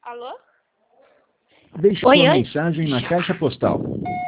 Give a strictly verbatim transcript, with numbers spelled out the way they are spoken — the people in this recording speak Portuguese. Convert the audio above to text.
Alô? Deixe Oi, sua oi. mensagem na caixa postal.